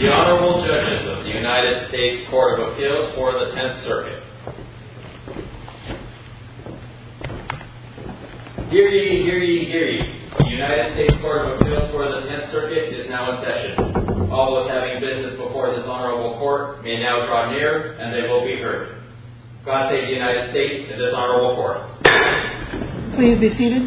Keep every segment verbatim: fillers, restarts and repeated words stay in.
The Honorable Judges of the United States Court of Appeals for the tenth Circuit. Hear ye, hear ye, hear ye. The United States Court of Appeals for the tenth Circuit is now in session. All those having business before this honorable court may now draw near, and they will be heard. God save the United States and this honorable court. Please be seated.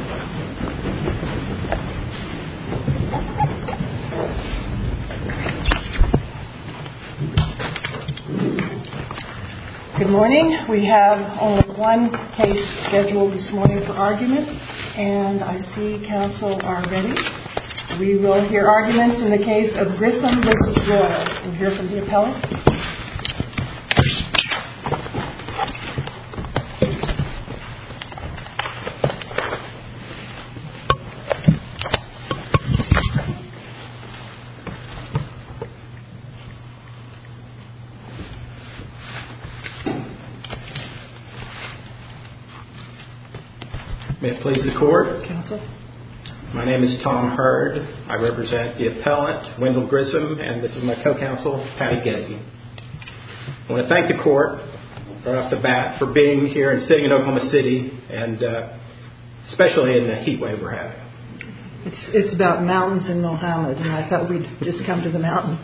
Good morning. We have only one case scheduled this morning for argument, and I see counsel are ready. We will hear arguments in the case of Grissom versus Royal. We'll hear from the appellant. May it please the court. Counsel. My name is Tom Hurd. I represent the appellant, Wendell Grissom, and this is my co-counsel, Patty Gessie. I want to thank the court right off the bat for being here and sitting in Oklahoma City, and uh, especially in the heat wave we're having. It's, it's about mountains in Mohammed, and I thought we'd just come to the mountain.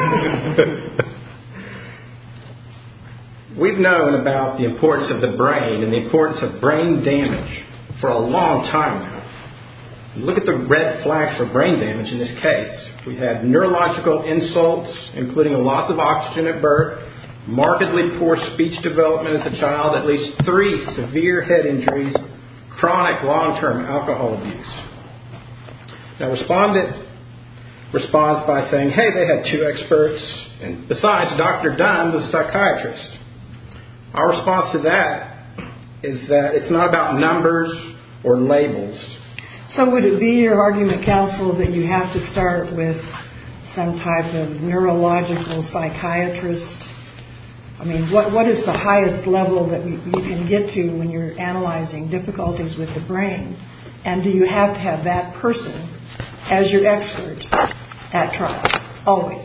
We've known about the importance of the brain and the importance of brain damage for a long time now. Look at the red flags for brain damage in this case. We had neurological insults, including a loss of oxygen at birth, markedly poor speech development as a child, at least three severe head injuries, chronic long-term alcohol abuse. Now, respondent responds by saying, hey, they had two experts, and besides, Doctor Dunn was a psychiatrist. Our response to that is that it's not about numbers or labels. So would it be your argument, counsel, that you have to start with some type of neurological psychiatrist? I mean, what what is the highest level that you, you can get to when you're analyzing difficulties with the brain? And do you have to have that person as your expert at trial, always?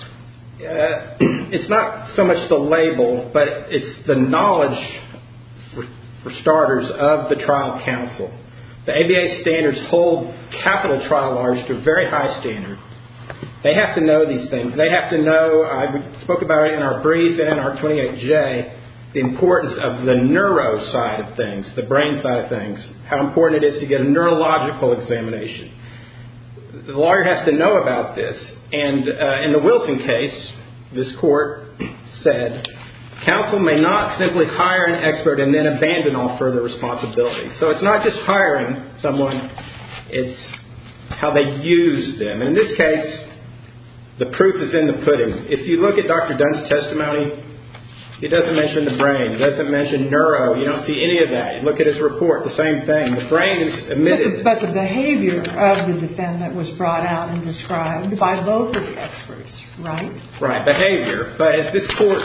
Uh, it's not so much the label, but it's the knowledge, for, for starters, of the trial counsel. The A B A standards hold capital trial lawyers to a very high standard. They have to know these things. They have to know, I spoke about it in our brief and in our twenty-eight J, the importance of the neuro side of things, the brain side of things, how important it is to get a neurological examination. The lawyer has to know about this. And uh, in the Wilson case, this court said, counsel may not simply hire an expert and then abandon all further responsibility. So it's not just hiring someone, it's how they use them. And in this case, the proof is in the pudding. If you look at Doctor Dunn's testimony, he doesn't mention the brain. He doesn't mention neuro. You don't see any of that. You look at his report, the same thing. The brain is admitted. But the, but the behavior of the defendant was brought out and described by both of the experts, right? Right, behavior. But as this court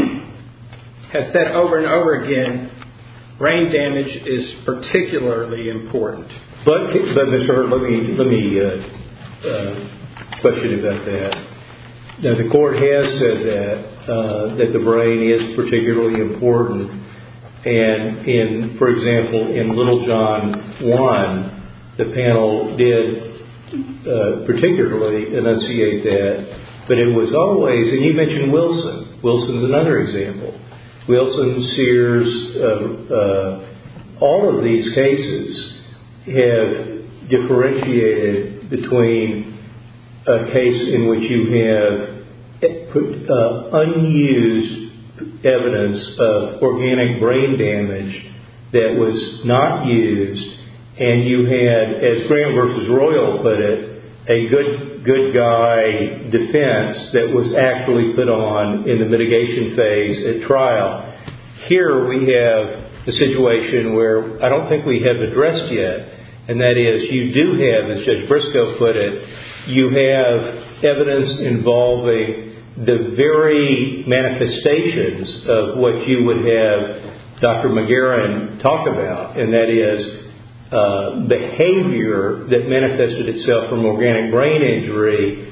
has said over and over again, brain damage is particularly important. But, but Mister Hurt, let me, let me uh, uh, question about that. Now, the court has said that, uh, that the brain is particularly important. And in, for example, in Little John one, the panel did uh, particularly enunciate that. But it was always, and you mentioned Wilson. Wilson's another example. Wilson, Sears, uh, uh, all of these cases have differentiated between a case in which you have put, uh, unused evidence of organic brain damage that was not used, and you had, as Graham versus Royal put it, a good good guy defense that was actually put on in the mitigation phase at trial. Here we have a situation where I don't think we have addressed yet, and that is you do have, as Judge Briscoe put it, you have evidence involving the very manifestations of what you would have Doctor McGarren talk about, and that is uh, behavior that manifested itself from organic brain injury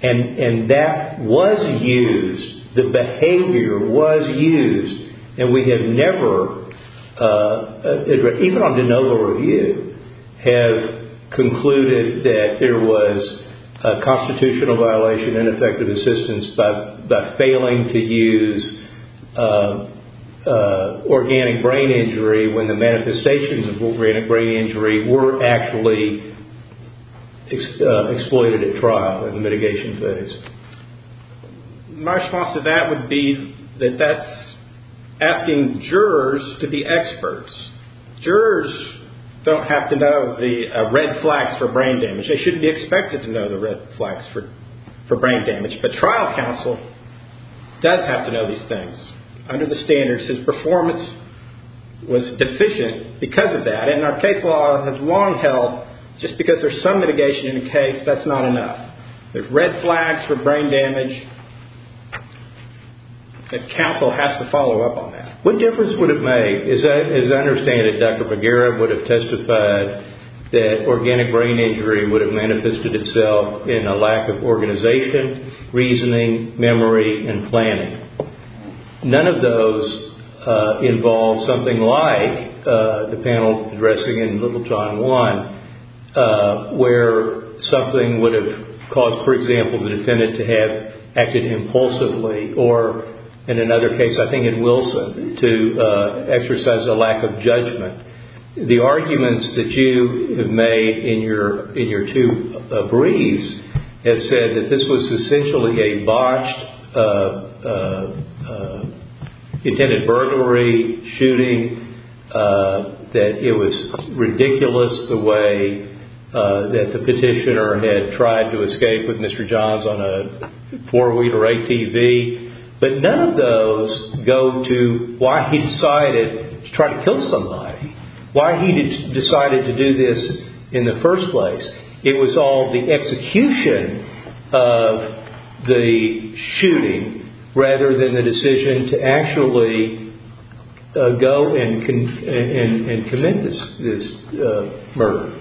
And, and that was used, the behavior was used, and we have never, uh, even on de novo review, have concluded that there was a constitutional violation, ineffective assistance by, by failing to use uh, uh, organic brain injury when the manifestations of organic brain injury were actually ex- uh, exploited at trial in the mitigation phase. My response to that would be that that's asking jurors to be experts. Jurors don't have to know the uh, red flags for brain damage. They shouldn't be expected to know the red flags for, for brain damage. But trial counsel does have to know these things. Under the standards, his performance was deficient because of that. And our case law has long held just because there's some mitigation in a case, that's not enough. There's red flags for brain damage. The counsel has to follow up on that. What difference would it make? As I, as I understand it, Doctor Bagheera would have testified that organic brain injury would have manifested itself in a lack of organization, reasoning, memory, and planning. None of those uh, involve something like uh, the panel addressing in Littlejohn one, uh, where something would have caused, for example, the defendant to have acted impulsively, or in another case, I think in Wilson, to uh, exercise a lack of judgment. The arguments that you have made in your in your two uh, briefs have said that this was essentially a botched uh, uh, uh, intended burglary, shooting, uh, that it was ridiculous the way uh, that the petitioner had tried to escape with Mister Johns on a four-wheeler A T V. But none of those go to why he decided to try to kill somebody, why he did, decided to do this in the first place. It was all the execution of the shooting rather than the decision to actually uh, go and, con- and, and commit this, this uh, murder.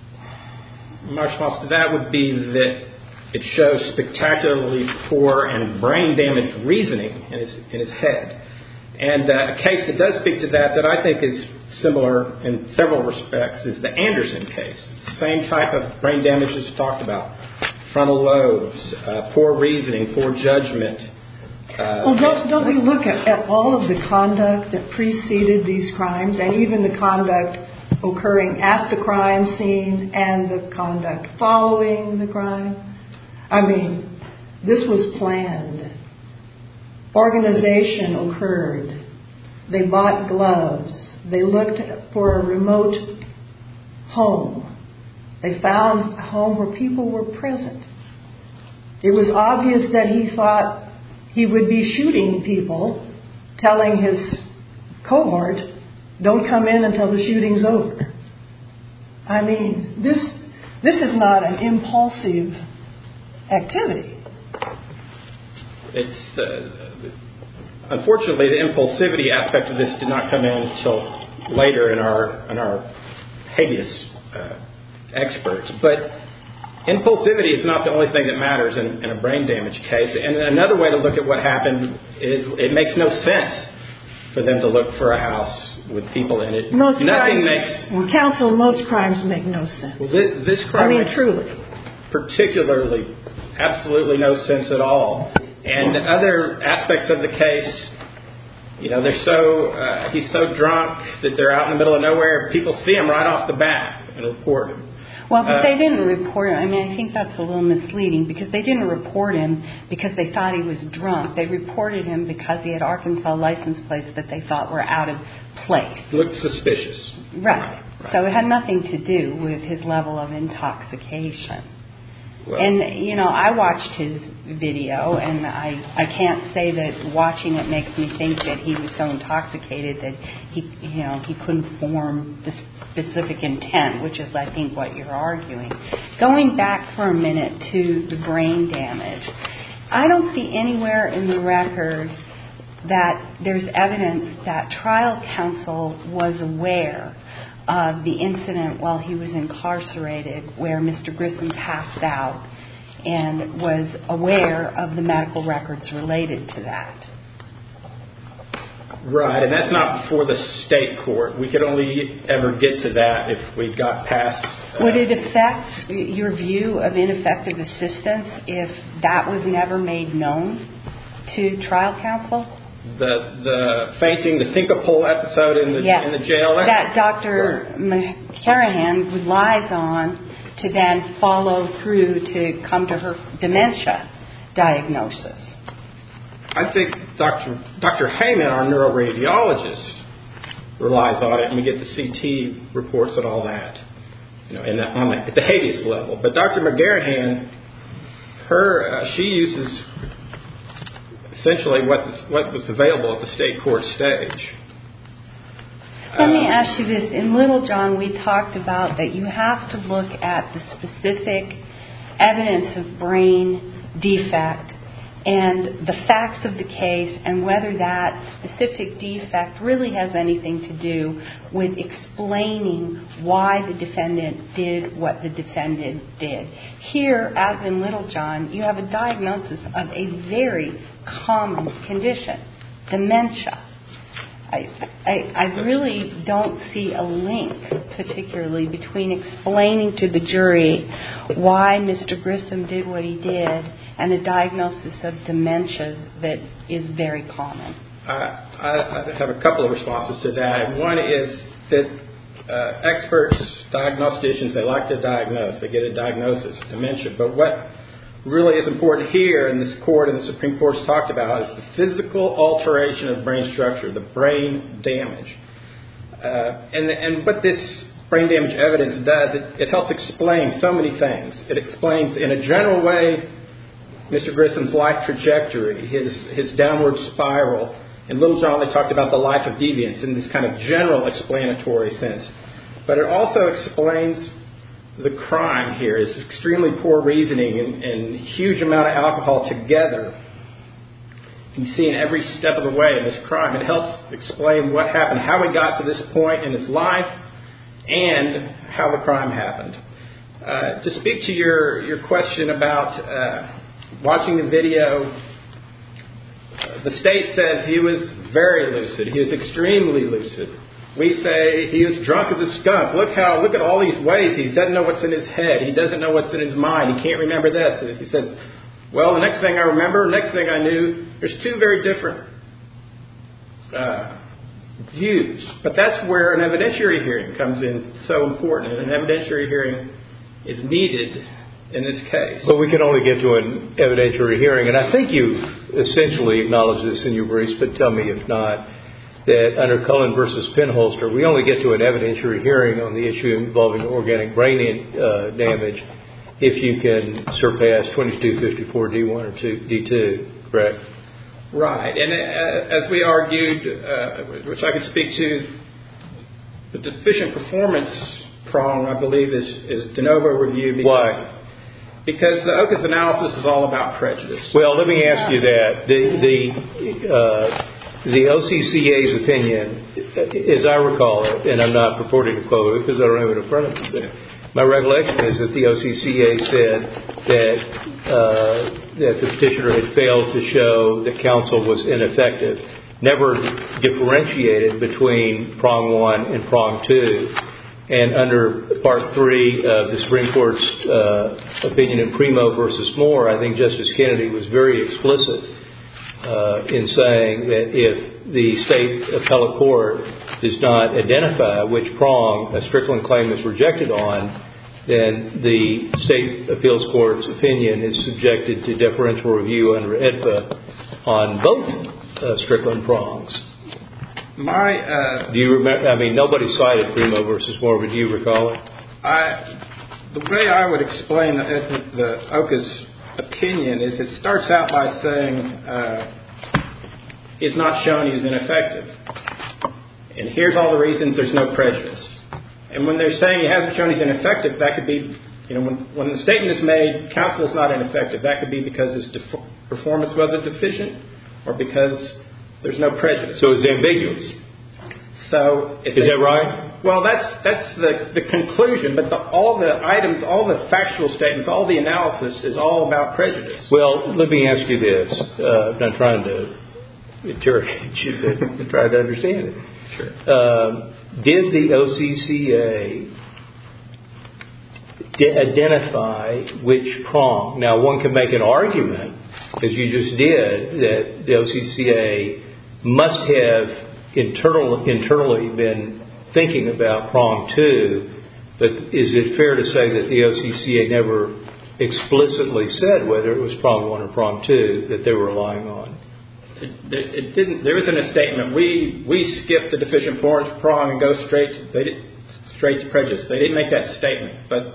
My response to that would be that it shows spectacularly poor and brain-damaged reasoning in his, in his head. And uh, a case that does speak to that, that I think is similar in several respects, is the Anderson case. It's the same type of brain damage as talked about. Frontal lobes, uh, poor reasoning, poor judgment. Uh, well, don't, don't we look at, at all of the conduct that preceded these crimes, and even the conduct occurring at the crime scene and the conduct following the crime? I mean, this was planned. Organization occurred. They bought gloves. They looked for a remote home. They found a home where people were present. It was obvious that he thought he would be shooting people, telling his cohort, don't come in until the shooting's over. I mean, this this is not an impulsive activity. It's uh, unfortunately the impulsivity aspect of this did not come in until later in our in our habeas uh, experts. But impulsivity is not the only thing that matters in, in a brain damage case. And another way to look at what happened is it makes no sense for them to look for a house with people in it. Most Nothing crimes, makes well, counsel, most crimes make no sense. Well, this, this crime I mean, makes truly, particularly, absolutely no sense at all. And other aspects of the case, you know, they're so uh, he's so drunk that they're out in the middle of nowhere. People see him right off the bat and report him. Well, but Uh, they didn't report him. I mean, I think that's a little misleading because they didn't report him because they thought he was drunk. They reported him because he had Arkansas license plates that they thought were out of place. Looked suspicious. Right. Right. So it had nothing to do with his level of intoxication. Well, And, you know, I watched his video, and I, I can't say that watching it makes me think that he was so intoxicated that he, you know, he couldn't form the specific intent, which is, I think, what you're arguing. Going back for a minute to the brain damage, I don't see anywhere in the record that there's evidence that trial counsel was aware of the incident while he was incarcerated where Mister Grissom passed out and was aware of the medical records related to that. Right, and that's not before the state court. We could only ever get to that if we got past... Uh, Would it affect your view of ineffective assistance if that was never made known to trial counsel? The the fainting, the syncopal episode in the yes. in the jail? That, that Doctor Right. McCarahan relies on to then follow through to come to her dementia diagnosis. I think Doctor Doctor Heyman, our neuroradiologist, relies on it, and we get the C T reports and all that, you know, and the, on the, at the habeas level. But Doctor McGarahan, her uh, she uses essentially what the, what was available at the state court stage. Let um, me ask you this: in Littlejohn, we talked about that you have to look at the specific evidence of brain defect and the facts of the case, and whether that specific defect really has anything to do with explaining why the defendant did what the defendant did. Here, as in Littlejohn, you have a diagnosis of a very common condition, dementia. I, I, I really don't see a link, particularly, between explaining to the jury why Mister Grissom did what he did and a diagnosis of dementia that is very common. I, I, I have a couple of responses to that. One is that uh, experts, diagnosticians, they like to diagnose. They get a diagnosis of dementia. But what really is important here, and this court and the Supreme Court has talked about, is the physical alteration of brain structure, the brain damage. Uh, and, the, and what this brain damage evidence does, it, it helps explain so many things. It explains in a general way Mister Grissom's life trajectory, his his downward spiral. In Littlejohn, they talked about the life of deviance in this kind of general explanatory sense. But it also explains the crime here, is extremely poor reasoning and, and huge amount of alcohol together. You can see in every step of the way in this crime, it helps explain what happened, how he got to this point in his life, and how the crime happened. Uh, to speak to your, your question about uh, watching the video, uh, the state says he was very lucid. He was extremely lucid. We say he was drunk as a skunk. Look how, look at all these ways. He doesn't know what's in his head. He doesn't know what's in his mind. He can't remember this. He says, well, the next thing I remember, next thing I knew, there's two very different uh, views. But that's where an evidentiary hearing comes in so important. And an evidentiary hearing is needed in this case. But we can only get to an evidentiary hearing. And I think you essentially acknowledged this in your briefs, but tell me if not, that under Cullen versus Penholster, we only get to an evidentiary hearing on the issue involving organic brain uh, damage if you can surpass twenty-two fifty-four D one or D two, correct? Right. And uh, as we argued, uh, which I could speak to, the deficient performance prong, I believe, is, is de novo review. Because, Why? Because the Okus analysis is all about prejudice. Well, let me ask you that. The... the uh, The O C C A's opinion, as I recall it, and I'm not purporting to quote it because I don't have it in front of me, but my recollection is that the O C C A said that uh, that the petitioner had failed to show that counsel was ineffective, never differentiated between prong one and prong two. And under part three of the Supreme Court's uh, opinion in Primo versus Moore, I think Justice Kennedy was very explicit Uh, in saying that if the state appellate court does not identify which prong a Strickland claim is rejected on, then the state appeals court's opinion is subjected to deferential review under E D P A on both uh, Strickland prongs. My, uh, do you remember? I mean, nobody cited Primo versus Moore, but do you recall it? I, the way I would explain the, the Okus opinion is it starts out by saying uh, he's not shown he's ineffective, and here's all the reasons there's no prejudice. And when they're saying he hasn't shown he's ineffective, that could be, you know, when, when the statement is made, counsel is not ineffective, that could be because his def- performance wasn't deficient or because there's no prejudice. So it's ambiguous. So if is they, that right? Well, that's that's the, the conclusion, but the, all the items, all the factual statements, all the analysis is all about prejudice. Well, let me ask you this. Uh, I'm not trying to interrogate you, but try to understand it. Sure. Um, did the O C C A d- identify which prong? Now, one can make an argument, as you just did, that the O C C A must have internal, internally been thinking about prong two, but is it fair to say that the O C C A never explicitly said whether it was prong one or prong two that they were relying on? It, it didn't. There isn't a statement. We we skip the deficient performance prong and go straight to, they did, straight to prejudice. They didn't make that statement, but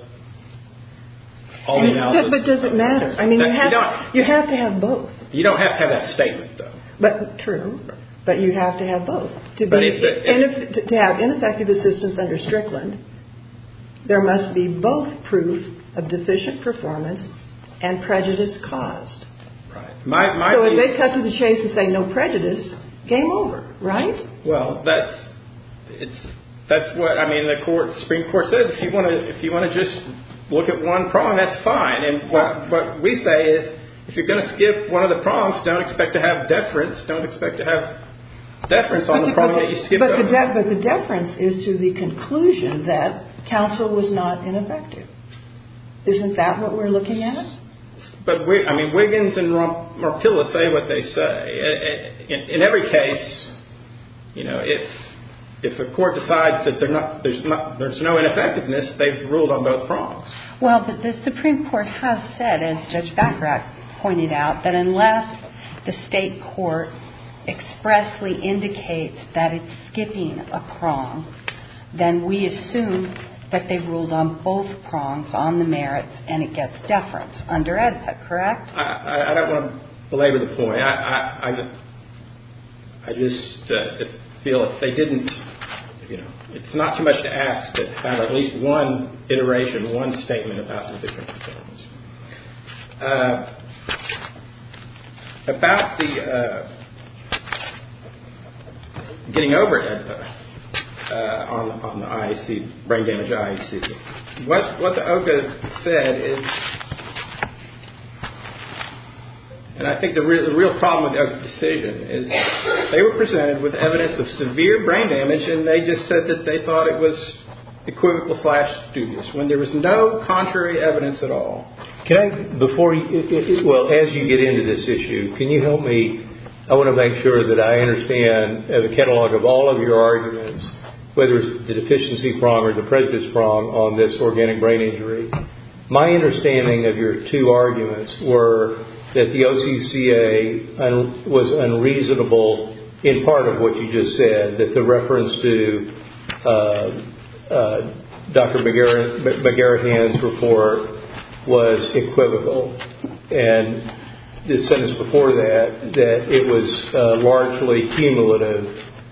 all the analysis. But does it matter? I mean, you have you, you have to have both. You don't have to have that statement, though. But true. But you have to have both. To, be, but if the, if, to, to have ineffective assistance under Strickland, there must be both proof of deficient performance and prejudice caused. Right. My, my so view, if they cut to the chase and say no prejudice, game over, right? Well, that's it's that's what I mean. The court, the Supreme Court says if you want to if you want to just look at one prong, that's fine. And what what we say is if you're going to skip one of the prongs, don't expect to have deference. Don't expect to have deference on but the prong that you skipped but over. The de- but the deference is to the conclusion that counsel was not ineffective. Isn't that what we're looking at? But we, I mean, Wiggins and Marpilla say what they say. In, in every case, you know, if if a court decides that not, there's not there's no ineffectiveness, they've ruled on both prongs. Well, but the Supreme Court has said, as Judge Bachrach pointed out, that unless the state court expressly indicates that it's skipping a prong, then we assume that they've ruled on both prongs on the merits and it gets deference under E D P A, correct? I, I, I don't want to belabor the point. I I, I, I just uh, feel if they didn't, you know, it's not too much to ask to have at least one iteration, one statement about the different performance. Uh, about the uh, getting over it uh, on on the I A C, brain damage I A C. What what the O C A said is, and I think the real, the real problem with the O C A decision is they were presented with evidence of severe brain damage, and they just said that they thought it was equivocal slash dubious when there was no contrary evidence at all. Can I, before you, it, it, well, as you get into this issue, can you help me? I want to make sure that I understand uh, the catalog of all of your arguments, whether it's the deficiency prong or the prejudice prong on this organic brain injury. My understanding of your two arguments were that the O C C A un, was unreasonable in part of what you just said, that the reference to uh, uh, Doctor McGarrahan's report was equivocal, and the sentence before that, that it was uh, largely cumulative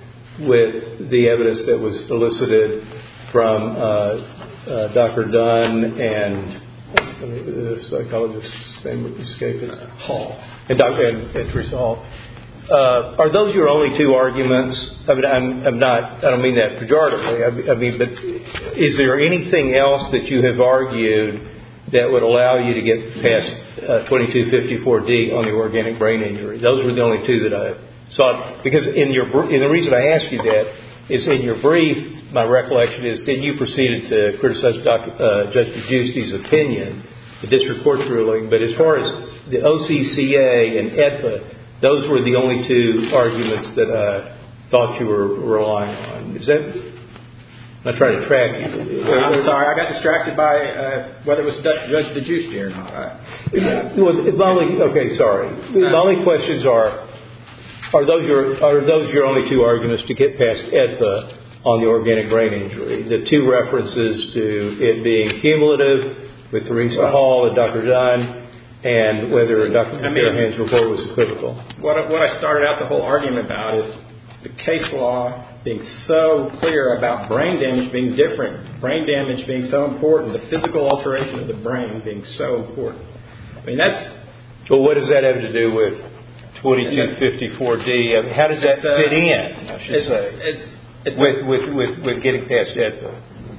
with the evidence that was elicited from uh, uh, Doctor Dunn and the psychologist's name escaped uh, Hall and Doctor and, and Teresa Hall. Uh, are those your only two arguments? I mean, I'm, I'm not. I don't mean that pejoratively. I, I mean, but is there anything else that you have argued that would allow you to get past uh, twenty-two fifty-four D on the organic brain injury? Those were the only two that I saw. Because in your in the reason I asked you that is in your brief, my recollection is then you proceeded to criticize Doctor Uh, Judge DeGiusti's opinion, the district court's ruling. But as far as the O C C A and E D P A, those were the only two arguments that I thought you were relying on. Is that? I'm trying to track you. I'm sorry, I got distracted by uh, whether it was Judge DeGiusti or not. I, uh, well, my only, okay, sorry. My only questions are: Are those your are those your only two arguments to get past E D P A on the organic brain injury? The two references to it being cumulative with Teresa well, Hall and Doctor Dunn, and whether Doctor McGarrahan's report was equivocal. What what I started out the whole argument about is the case law being so clear about brain damage being different, brain damage being so important, the physical alteration of the brain being so important. I mean, that's... Well, what does that have to do with twenty-two fifty-four D? I mean, how does that uh, fit in, I should it's, say? It's, It's with, a, with, with, with getting past EDPA.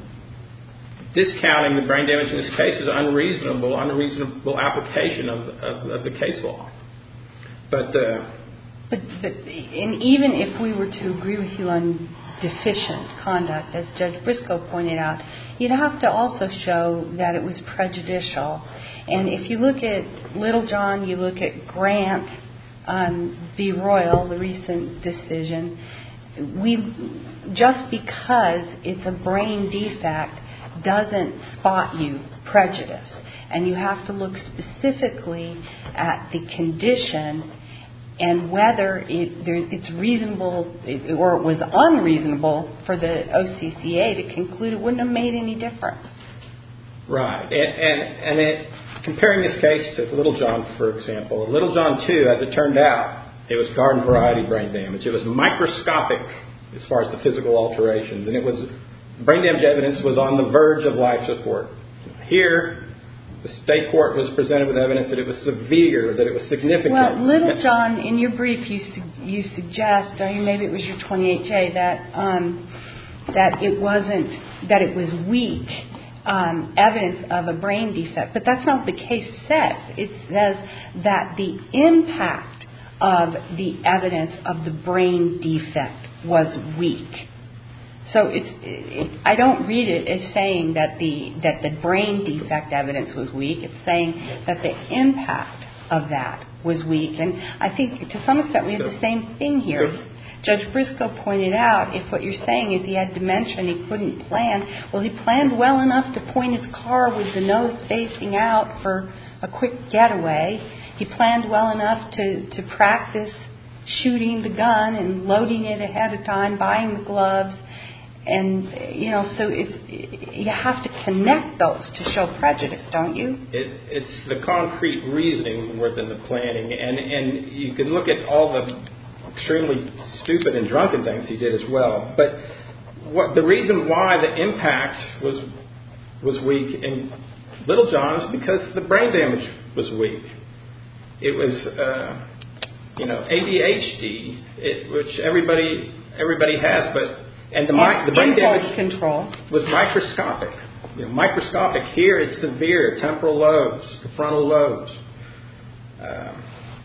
Discounting the brain damage in this case is unreasonable, unreasonable application of, of, of the case law. But, uh, but, but and even if we were to agree with you on deficient conduct, as Judge Briscoe pointed out, you'd have to also show that it was prejudicial. And if you look at Littlejohn, you look at Grant um, v. Royal, the recent decision, we just because it's a brain defect doesn't spot you prejudice. And you have to look specifically at the condition and whether it, there, it's reasonable or it was unreasonable for the O C C A to conclude it wouldn't have made any difference. Right. And, and, and it, comparing this case to Littlejohn, for example, Littlejohn two, as it turned out, it was garden variety brain damage. It was microscopic as far as the physical alterations, and it was brain damage evidence was on the verge of life support. Here, the state court was presented with evidence that it was severe, that it was significant. Well, Littlejohn, in your brief, you su- you suggest, or maybe it was your twenty-eight J, that um, that it wasn't that it was weak um, evidence of a brain defect, but that's not what the case says. It says that the impact of the evidence of the brain defect was weak. So it's, it, I don't read it as saying that the that the brain defect evidence was weak. It's saying that the impact of that was weak. And I think to some extent we have the same thing here. Judge Briscoe pointed out if what you're saying is he had dementia and he couldn't plan, well, he planned well enough to point his car with the nose facing out for a quick getaway. He planned well enough to, to practice shooting the gun and loading it ahead of time, buying the gloves. And, you know, so it's you have to connect those to show prejudice, don't you? It, it's the concrete reasoning more than the planning. And, and you can look at all the extremely stupid and drunken things he did as well. But what the reason why the impact was was weak in Littlejohn is because the brain damage was weak. It was, uh, you know, A D H D, it, which everybody everybody has, but And the, and the brain damage control was microscopic. You know, microscopic. Here it's severe. Temporal lobes, the frontal lobes. Um,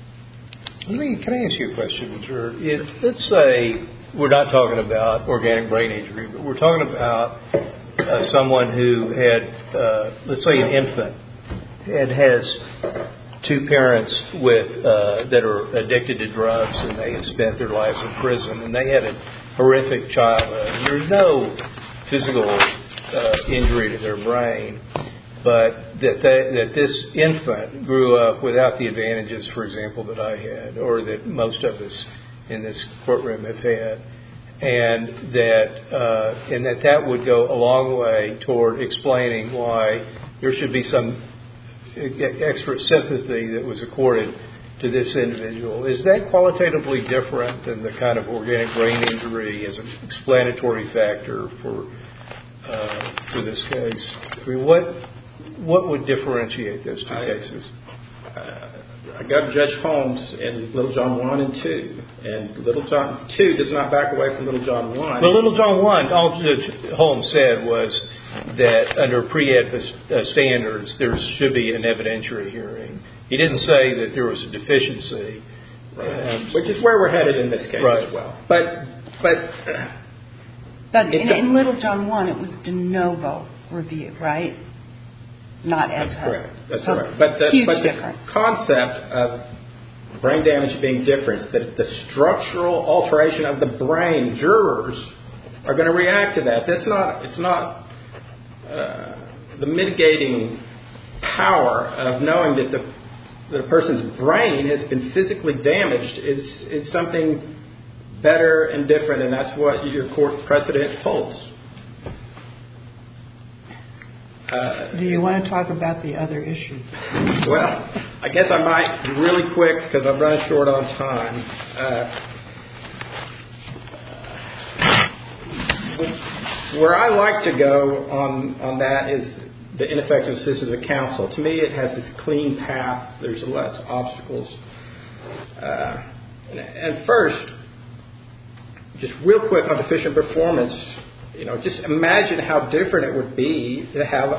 Let me, can I ask you a question, Mister It, let's say we're not talking about organic brain injury, but we're talking about uh, someone who had, uh, let's say, an infant, and has two parents with uh, that are addicted to drugs, and they have spent their lives in prison, and they had a horrific childhood. There's no physical uh, injury to their brain, but that they, that this infant grew up without the advantages, for example, that I had, or that most of us in this courtroom have had, and that uh, and that that would go a long way toward explaining why there should be some extra sympathy that was accorded to this individual. Is that qualitatively different than the kind of organic brain injury as an explanatory factor for uh, for this case? I mean, what what would differentiate those two I, cases? Uh, I got Judge Holmes in Littlejohn one and two, and Littlejohn two does not back away from Littlejohn one. Well, Littlejohn one, all Judge Holmes said was that under pre-EDPA standards, there should be an evidentiary hearing. He didn't say that there was a deficiency, right. um, which is where we're headed in this case right. as well. But but uh, but in, in Littlejohn one, it was de novo review, right? Not That's EDPA. correct. That's so correct. But the, huge but the difference. concept of brain damage being different, that the structural alteration of the brain, jurors are going to react to that. That's not. It's not uh, the mitigating power of knowing that the that a person's brain has been physically damaged is is something better and different, and that's what your court precedent holds. Uh, Do you want to talk about the other issue? Well, I guess I might be really quick because I'm running short on time. Uh, where I like to go on, on that is the ineffective assistance of counsel. To me, it has this clean path. There's less obstacles. Uh, and, and first, just real quick on deficient performance, you know, just imagine how different it would be to have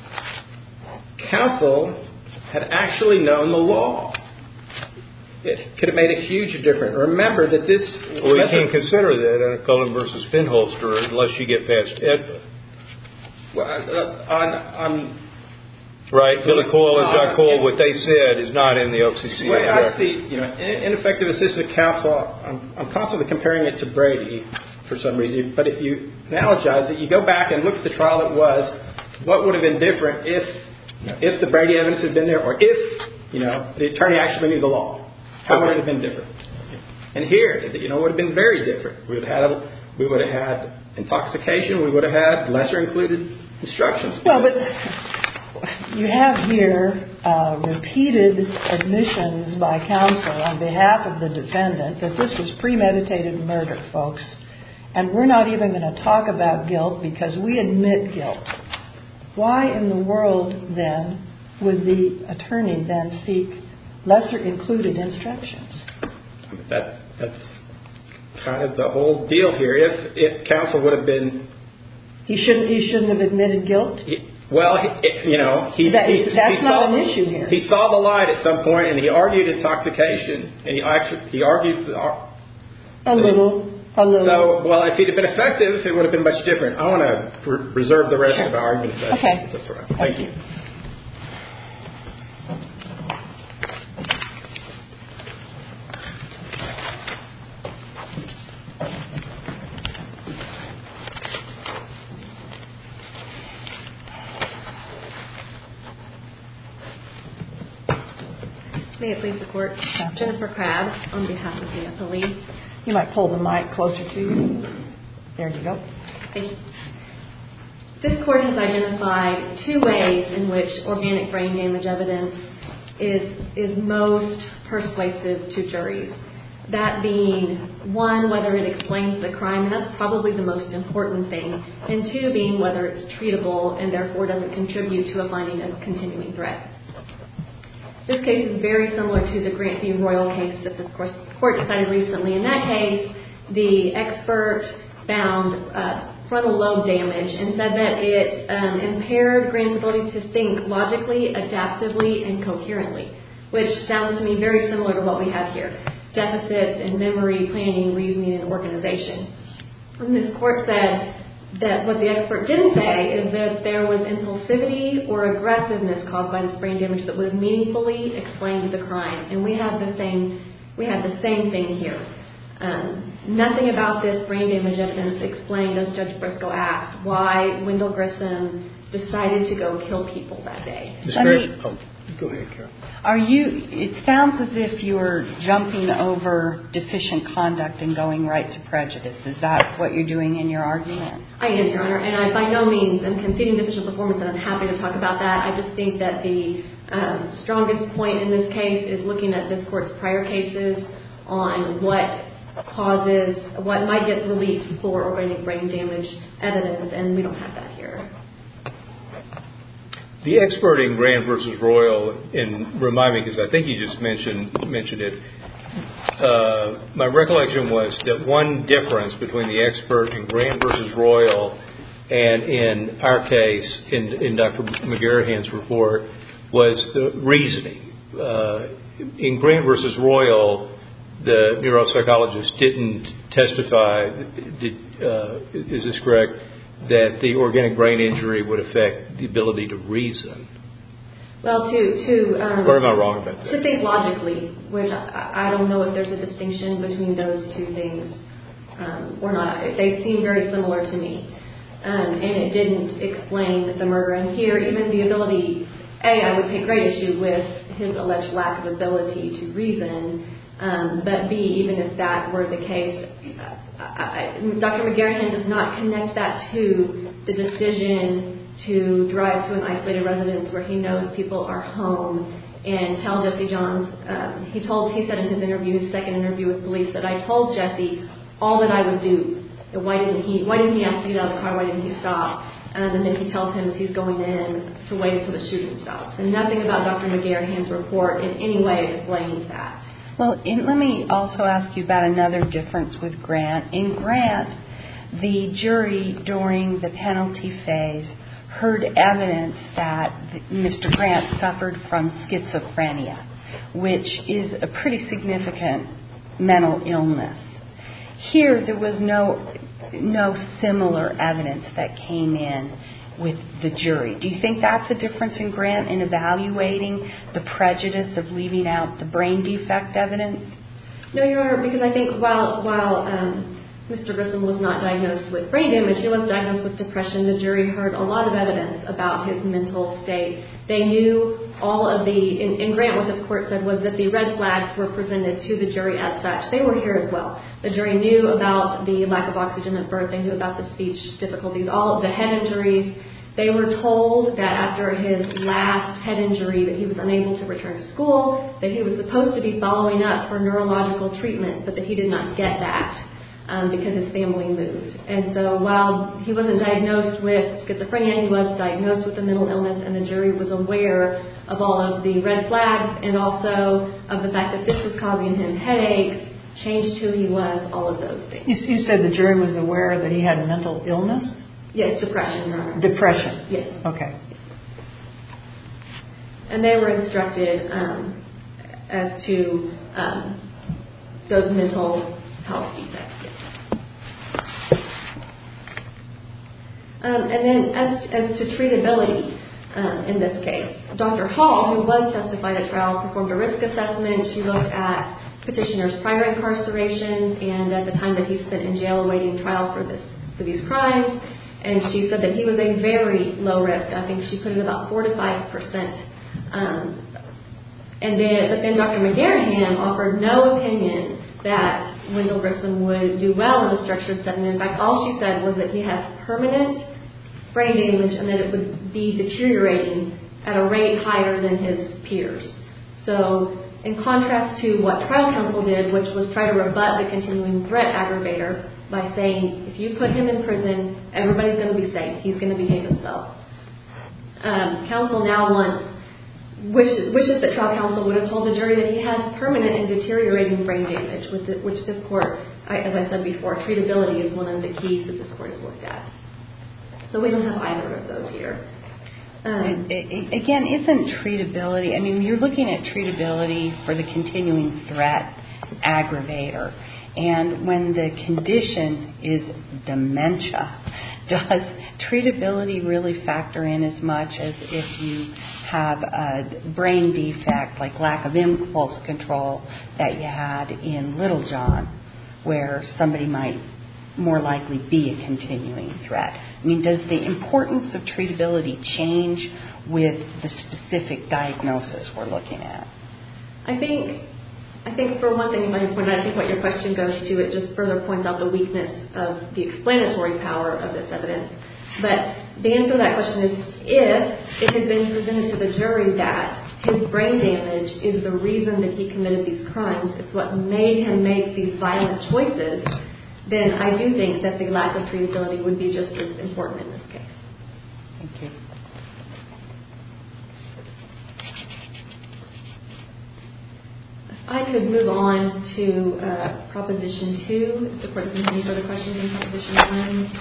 counsel had actually known the law. It could have made a huge difference. Remember that this... Well, we can't consider that in a Cullen versus Penholster unless you get past E D P A. Well, uh, on... on Right, Villecoil and Jacques, what they said is not in the O C C. Well, I see, you know, ineffective assistant counsel, I'm, I'm constantly comparing it to Brady for some reason, but if you analogize it, you go back and look at the trial that was, what would have been different if, you know, if the Brady evidence had been there, or if, you know, the attorney actually knew the law? How would it have been different? And here, you know, it would have been very different. We would have had, a, we would have had intoxication, we would have had lesser included instructions. Well, but you have here uh, repeated admissions by counsel on behalf of the defendant that this was premeditated murder, folks. And we're not even going to talk about guilt because we admit guilt. Why in the world, then, would the attorney then seek lesser included instructions? That, that's kind of the whole deal here. If, if counsel would have been... He shouldn't, he shouldn't have admitted guilt? He, Well, he, you know, he, that he, that's he not saw, an issue here. He saw the light at some point, and he argued intoxication, and he actually he argued the, a little, a little. So, well, if he'd have been effective, it would have been much different. I want to re- reserve the rest sure. of our argument. Okay, that's all right. Thank you. May it please the Court. Jennifer Crabb on behalf of the appellee. You might pull the mic closer to you. There you go. Thank you. This Court has identified two ways in which organic brain damage evidence is, is most persuasive to juries. That being, one, whether it explains the crime, and that's probably the most important thing, and two, being whether it's treatable and therefore doesn't contribute to a finding of continuing threat. This case is very similar to the Grant v. Royal case that this court decided recently. In that case, the expert found uh, frontal lobe damage and said that it um, impaired Grant's ability to think logically, adaptively, and coherently, which sounds to me very similar to what we have here. Deficits in memory, planning, reasoning, and organization. And this court said that what the expert didn't say is that there was impulsivity or aggressiveness caused by this brain damage that would have meaningfully explained the crime. And we have the same, we have the same thing here. Um, nothing about this brain damage evidence explained, as Judge Briscoe asked, why Wendell Grissom decided to go kill people that day. Miz Gray, oh, go ahead, Carol. Are you, it sounds as if you're jumping over deficient conduct and going right to prejudice. Is that what you're doing in your argument? I am, Your Honor, and I by no means am conceding deficient performance, and I'm happy to talk about that. I just think that the um, strongest point in this case is looking at this court's prior cases on what causes, what might get relief for organic brain damage evidence, and we don't have that here. The expert in Grant versus Royal, and remind me because I think you just mentioned mentioned it. Uh, my recollection was that one difference between the expert in Grant versus Royal and in our case, in, in Doctor McGarrahan's report, was the reasoning. Uh, in Grant versus Royal, the neuropsychologist didn't testify. Did, uh, is this correct? That the organic brain injury would affect the ability to reason. Well, to to um, or am I wrong about that? To think logically, which I, I don't know if there's a distinction between those two things um, or not. They seem very similar to me, um, and it didn't explain the murder. And here, even the ability, A, I would take great issue with his alleged lack of ability to reason. Um, but B, even if that were the case, I, I, Doctor McGarrahan does not connect that to the decision to drive to an isolated residence where he knows people are home and tell Jesse Johns. Um, he told, he said in his interview, his second interview with police, that I told Jesse all that I would do. Why didn't he? Why didn't he ask to get out of the car? Why didn't he stop? Um, and then he tells him as he's going in to wait until the shooting stops. And nothing about Doctor McGarrahan's report in any way explains that. Well, in, let me also ask you about another difference with Grant. In Grant, the jury during the penalty phase heard evidence that Mister Grant suffered from schizophrenia, which is a pretty significant mental illness. Here, there was no no similar evidence that came in with the jury. Do you think that's a difference in Grant in evaluating the prejudice of leaving out the brain defect evidence? No, Your Honor, because I think while while um, Mister Grissom was not diagnosed with brain damage, he was diagnosed with depression. The jury heard a lot of evidence about his mental state. They knew all of the, in, in Grant, what this court said was that the red flags were presented to the jury as such. They were here as well. The jury knew about the lack of oxygen at birth. They knew about the speech difficulties, all of the head injuries. They were told that after his last head injury that he was unable to return to school, that he was supposed to be following up for neurological treatment, but that he did not get that um, because his family moved. And so while he wasn't diagnosed with schizophrenia, he was diagnosed with a mental illness, and the jury was aware of all of the red flags and also of the fact that this was causing him headaches, changed who he was, all of those things. You, you said the jury was aware that he had a mental illness? Yes, depression, Your Honor. Depression? Yes. Okay. And they were instructed um, as to um, those mental health defects. Yes. Um, and then as, as to treatability um, in this case, Doctor Hall, who was testified at trial, performed a risk assessment. She looked at petitioner's prior incarcerations and at the time that he spent in jail awaiting trial for this for these crimes. And she said that he was a very low risk. I think she put it about four to five percent. Um, and then, but then Doctor McGarrahan offered no opinion that Wendell Grissom would do well in a structured setting. In fact, all she said was that he has permanent brain damage and that it would be deteriorating at a rate higher than his peers. So, in contrast to what trial counsel did, which was try to rebut the continuing threat aggravator by saying, if you put him in prison, everybody's going to be safe. He's going to behave himself. Um, counsel now wants, wishes, wishes that trial counsel would have told the jury that he has permanent and deteriorating brain damage, with the, which this court, as I said before, treatability is one of the keys that this court has looked at. So we don't have either of those here. Um, Again, isn't treatability, I mean, you're looking at treatability for the continuing threat aggravator. And when the condition is dementia, does treatability really factor in as much as if you have a brain defect, like lack of impulse control that you had in Littlejohn, where somebody might more likely be a continuing threat? I mean, does the importance of treatability change with the specific diagnosis we're looking at? I think, I think for one thing, if I point out, I think what your question goes to, it just further points out the weakness of the explanatory power of this evidence. But the answer to that question is, if it had been presented to the jury that his brain damage is the reason that he committed these crimes, it's what made him make these violent choices, then I do think that the lack of treatability would be just as important in this case. Thank you. I could move on to uh, Proposition two, if the court doesn't have any further questions on Proposition one.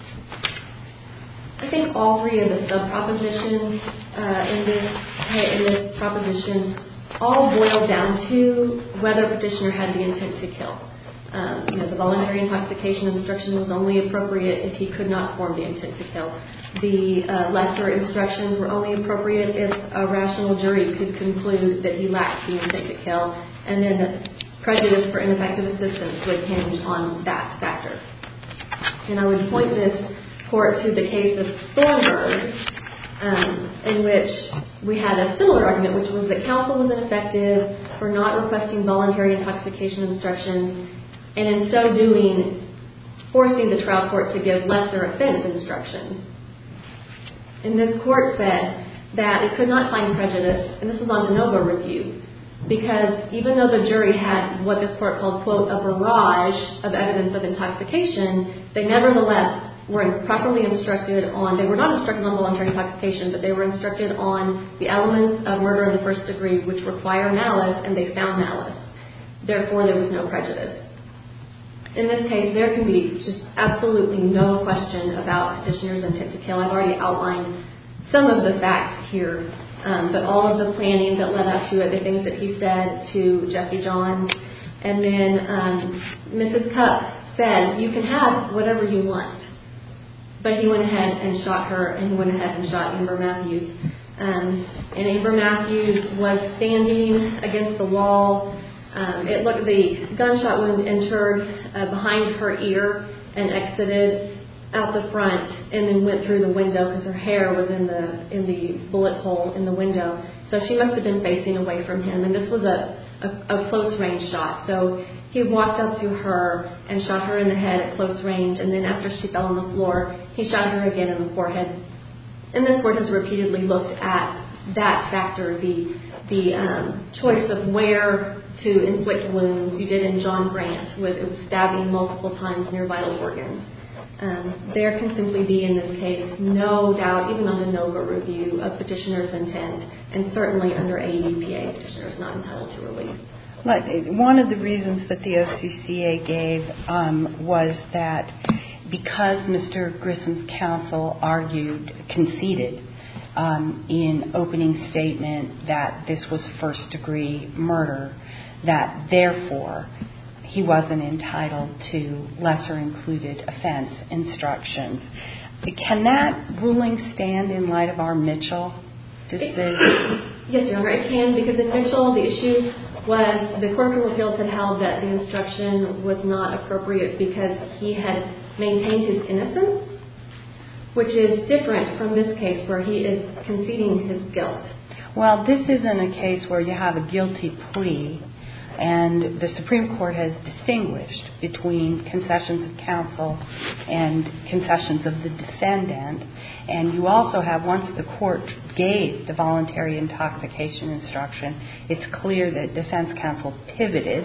I think all three of the sub-propositions uh, in this in this proposition all boil down to whether petitioner had the intent to kill. Um, you know, the voluntary intoxication instruction was only appropriate if he could not form the intent to kill. The uh, lesser instructions were only appropriate if a rational jury could conclude that he lacked the intent to kill, and then the prejudice for ineffective assistance would hinge on that factor. And I would point this court to the case of Thornburg, um, in which we had a similar argument, which was that counsel was ineffective for not requesting voluntary intoxication instructions, and in so doing, forcing the trial court to give lesser offense instructions. And this court said that it could not find prejudice, and this was on de novo review, because even though the jury had what this court called, quote, a barrage of evidence of intoxication, they nevertheless were properly instructed on, they were not instructed on voluntary intoxication, but they were instructed on the elements of murder in the first degree, which require malice, and they found malice. therefore there was no prejudice. In this case, there can be just absolutely no question about petitioner's intent to kill. I've already outlined some of the facts here, um, but all of the planning that led up to it, the things that he said to Jesse Johns, and then um, Missus Cupp said, you can have whatever you want. But he went ahead and shot her, and he went ahead and shot Amber Matthews. Um, and Amber Matthews was standing against the wall. Um, it looked the gunshot wound entered uh, behind her ear and exited out the front, and then went through the window because her hair was in the in the bullet hole in the window. So she must have been facing away from him, and this was a, a, a close range shot. So he walked up to her and shot her in the head at close range, and then after she fell on the floor, he shot her again in the forehead. And this court has repeatedly looked at that factor, the the um, choice of where to inflict wounds. You did in John Grant with stabbing multiple times near vital organs. Um, there can simply be, in this case, no doubt, even on de novo review, of petitioner's intent, and certainly under A E P A, petitioner is not entitled to relief. But one of the reasons that the O C C A gave um, was that because Mister Grissom's counsel argued, conceded um, in opening statement that this was first-degree murder, that therefore he wasn't entitled to lesser-included offense instructions. Can that ruling stand in light of our Mitchell decision? Yes, Your Honor, it can, because in Mitchell the issue was the Court of Criminal Appeals had held that the instruction was not appropriate because he had maintained his innocence, which is different from this case where he is conceding his guilt. Well, this isn't a case where you have a guilty plea, and the Supreme Court has distinguished between concessions of counsel and concessions of the defendant. And you also have, once the court gave the voluntary intoxication instruction, it's clear that defense counsel pivoted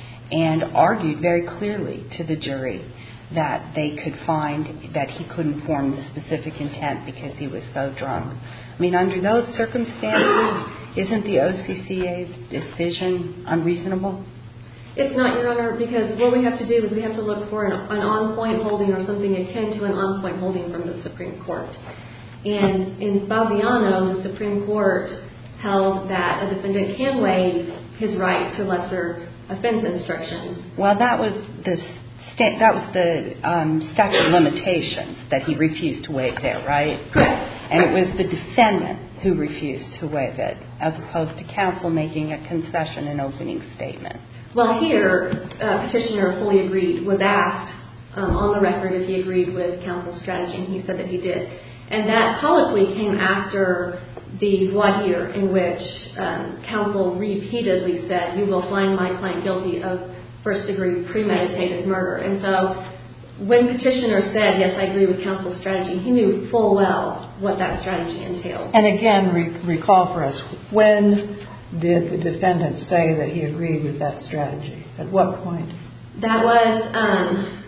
and argued very clearly to the jury that they could find that he couldn't form the specific intent because he was so drunk. I mean, under those circumstances, isn't the O C C A's decision unreasonable? It's not, Your Honor, because what we have to do is we have to look for an, an on-point holding or something akin to an on-point holding from the Supreme Court. And in Fabiano, the Supreme Court held that a defendant can waive his right to lesser offense instructions. Well, that was the sta- that was the um, statute of limitations that he refused to waive there, right? Correct. And it was the defendant who refused to waive it, as opposed to counsel making a concession in opening statement. Well, here, uh, petitioner fully agreed, was asked um, on the record if he agreed with counsel's strategy, and he said that he did. And that colloquy came after the voir dire in which um, counsel repeatedly said, you will find my client guilty of first-degree premeditated murder. And so when petitioner said, yes, I agree with counsel's strategy, he knew full well what that strategy entailed. And again, re- recall for us, when did the defendant say that he agreed with that strategy? At what point? That was, um,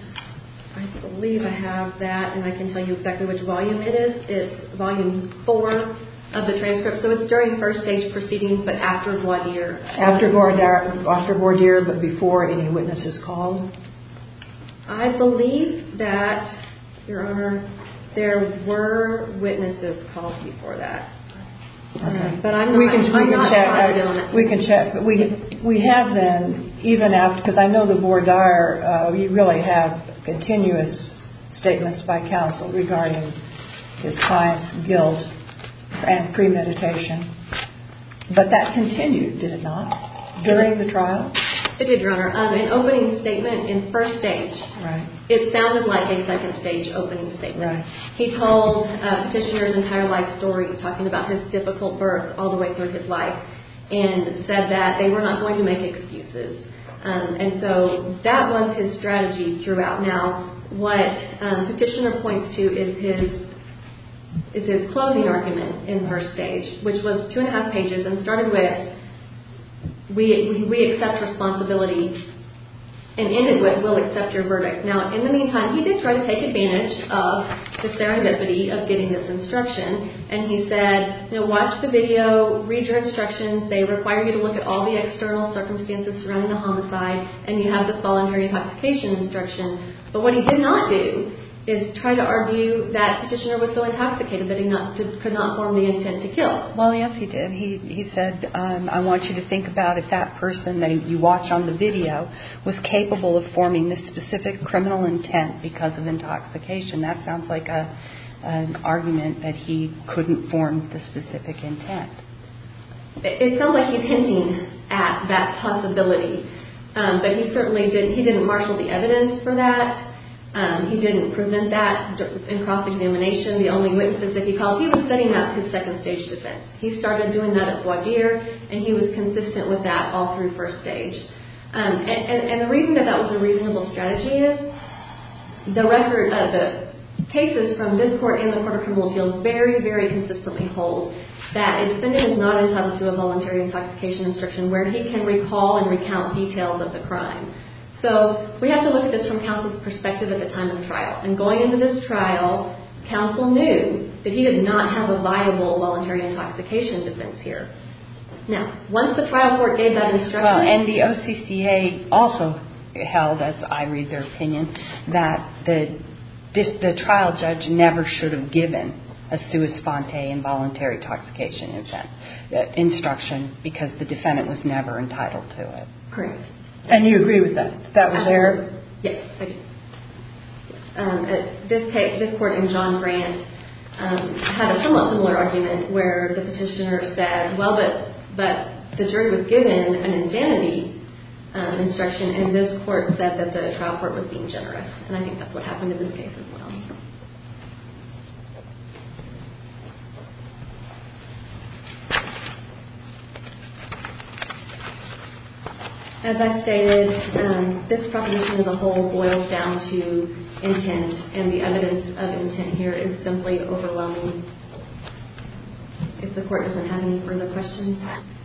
I believe I have that, and I can tell you exactly which volume it is. It's volume four of the transcript. So it's during first stage proceedings, but after voir dire. After voir dire, after voir dire, but before any witnesses called? I believe that, Your Honor, there were witnesses called before that. Okay. Uh, but I'm not, we can, we I'm can not check. positive on that. We can check. But we we have then, even after, because I know the voir dire, uh, you really have continuous statements by counsel regarding his client's guilt and premeditation. But that continued, did it not, during the trial? It did, Your Honor. Um, an opening statement in first stage. Right. It sounded like a second stage opening statement. Right. He told uh, petitioner's entire life story, talking about his difficult birth all the way through his life, and said that they were not going to make excuses. Um, and so that was his strategy throughout. Now, what um, petitioner points to is his is his closing argument in first stage, which was two and a half pages and started with, We, we accept responsibility and ended with, we'll accept your verdict. Now, in the meantime, he did try to take advantage of the serendipity of getting this instruction, and he said, you know, watch the video, read your instructions. They require you to look at all the external circumstances surrounding the homicide, and you have this voluntary intoxication instruction. But what he did not do is try to argue that petitioner was so intoxicated that he not, did, could not form the intent to kill. Well, yes, he did. He he said, um, I want you to think about if that person that you watch on the video was capable of forming this specific criminal intent because of intoxication. That sounds like a an argument that he couldn't form the specific intent. It, it sounds like he's hinting at that possibility, um, but he certainly did. He didn't marshal the evidence for that. Um, he didn't present that in cross-examination. The only witnesses that he called, he was setting up his second stage defense. He started doing that at voir dire, and he was consistent with that all through first stage. Um, and, and, and the reason that that was a reasonable strategy is the record of the cases from this court and the Court of Criminal Appeals very, very consistently hold that a defendant is not entitled to a voluntary intoxication instruction where he can recall and recount details of the crime. So we have to look at this from counsel's perspective at the time of trial. And going into this trial, counsel knew that he did not have a viable voluntary intoxication defense here. Now, once the trial court gave that instruction... Well, and the O C C A also held, as I read their opinion, that the, the trial judge never should have given a sua sponte involuntary intoxication intent, uh, instruction because the defendant was never entitled to it. Correct. And you agree with that? That was there? Yes, I do. Um, this case, this court in John Grant um, had a somewhat similar argument where the petitioner said, well, but but the jury was given an insanity um, instruction, and this court said that the trial court was being generous. And I think that's what happened in this case as well. As I stated, um, this proposition as a whole boils down to intent, and the evidence of intent here is simply overwhelming. If the court doesn't have any further questions.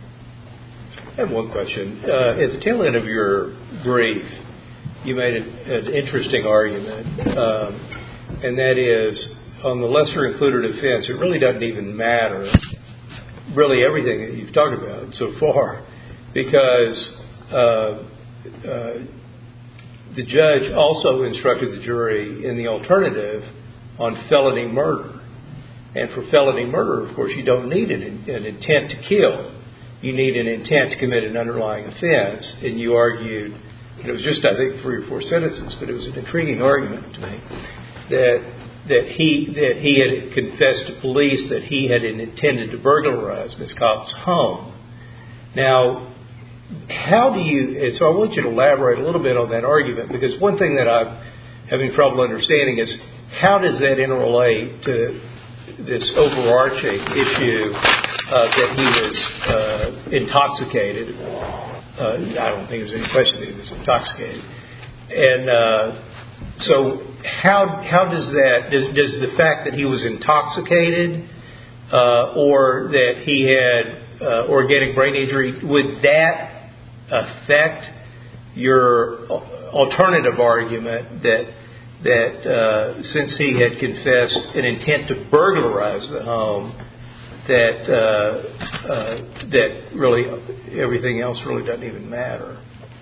I have one question. Uh, at the tail end of your brief, you made an, an interesting argument, um, and that is on the lesser included offense, it really doesn't even matter, really everything that you've talked about so far, because Uh, uh, the judge also instructed the jury in the alternative on felony murder. And for felony murder, of course, you don't need an, an intent to kill. You need an intent to commit an underlying offense. And you argued, and it was just, I think, three or four sentences, but it was an intriguing argument to me, that that he that he had confessed to police that he had intended to burglarize Miz Cobb's home. Now, how do you, and so I want you to elaborate a little bit on that argument, because one thing that I'm having trouble understanding is how does that interrelate to this overarching issue uh, that he was uh, intoxicated. Uh, I don't think there's any question that he was intoxicated. And uh, so how how does that, does, does the fact that he was intoxicated uh, or that he had uh, organic brain injury, would that affect your alternative argument that that uh, since he had confessed an intent to burglarize the home, that uh, uh, that really everything else really doesn't even matter?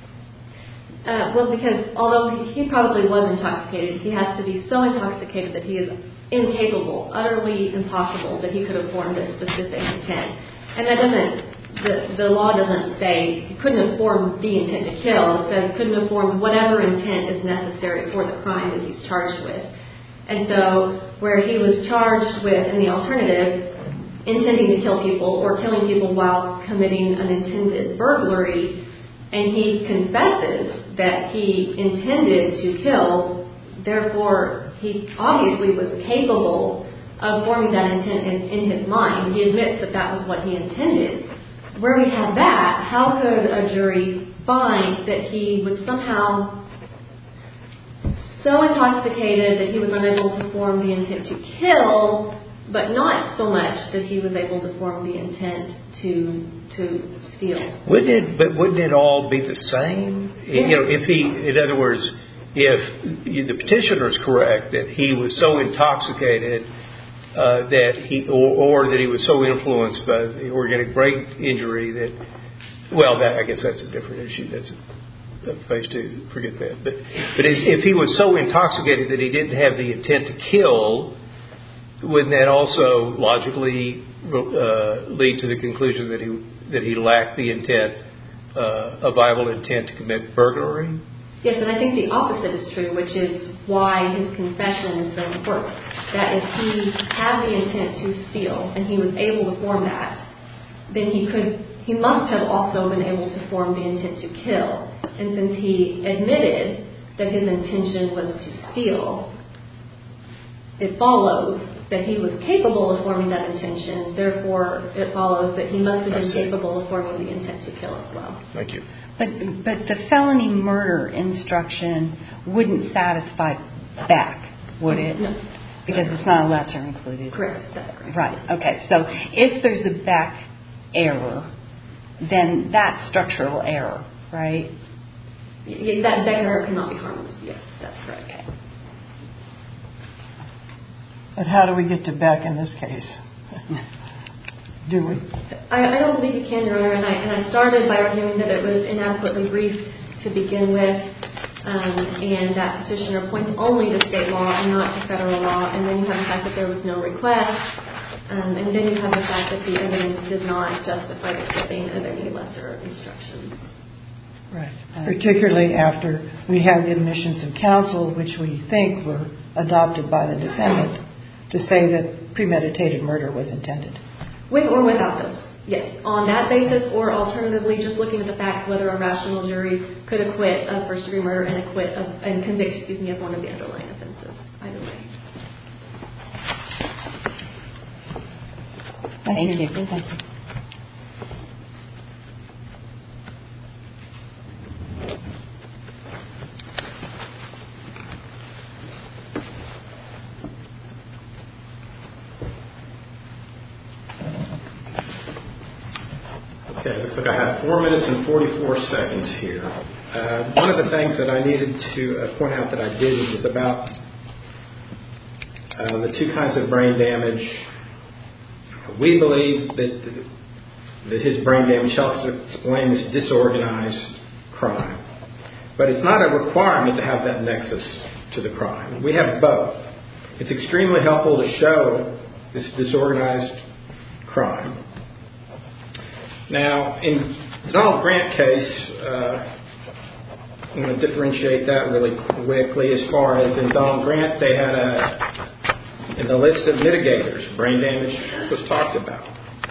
Uh, well, because although he probably was intoxicated, he has to be so intoxicated that he is incapable, utterly impossible that he could have formed a specific intent. And that doesn't, the, the law doesn't say he couldn't have formed the intent to kill. It says he couldn't have formed whatever intent is necessary for the crime that he's charged with. And so where he was charged with, in the alternative, intending to kill people or killing people while committing an intended burglary, and he confesses that he intended to kill, therefore he obviously was capable of forming that intent in, in his mind. He admits that that was what he intended. Where we have that, how could a jury find that he was somehow so intoxicated that he was unable to form the intent to kill but not so much that he was able to form the intent to to steal. Wouldn't it? But wouldn't it all be the same? Yeah. You know, if he, in other words, if the petitioner is correct that he was so intoxicated uh, that he, or, or that he was so influenced by the organic brain injury that, well, that I guess that's a different issue. That's a phase two. Forget that. But but if he was so intoxicated that he didn't have the intent to kill, wouldn't that also logically uh, lead to the conclusion that he that he lacked the intent, uh, a viable intent to commit burglary? Yes, and I think the opposite is true, which is why his confession is so important. That if he had the intent to steal and he was able to form that, then he could, he must have also been able to form the intent to kill. And since he admitted that his intention was to steal, it follows that he was capable of forming that intention. Therefore, it follows that he must have been capable of forming the intent to kill as well. Thank you. But but the felony murder instruction wouldn't satisfy Beck, would it? No. Because it's not a lesser included. Correct. That's correct. Right. Okay. So if there's a Beck error, then that's structural error, right? Yeah, that Beck error cannot be harmless. Yes, that's correct. Okay. But how do we get to Beck in this case? Do we? I, I don't believe you can, Your Honor, and I, and I started by arguing that it was inadequately briefed to begin with, um, and that petitioner points only to state law and not to federal law, and then you have the fact that there was no request, um, and then you have the fact that the evidence did not justify the giving of any lesser instructions. Right. Particularly after we have the admissions of counsel, which we think were adopted by the defendant, to say that premeditated murder was intended. With or without those, yes. On that basis, or alternatively, just looking at the facts, whether a rational jury could acquit of first-degree murder and acquit of, and convict, excuse me, of one of the underlying offenses. Either way. Thank, Thank you. you. Thank you. Okay, looks like I have four minutes and forty-four seconds here. Uh, one of the things that I needed to uh, point out that I didn't was about uh, the two kinds of brain damage. We believe that that his brain damage helps explain this disorganized crime. But it's not a requirement to have that nexus to the crime. We have both. It's extremely helpful to show this disorganized crime. Now, in the Donald Grant case, uh, I'm going to differentiate that really quickly. As far as in Donald Grant, they had a, in the list of mitigators, brain damage was talked about.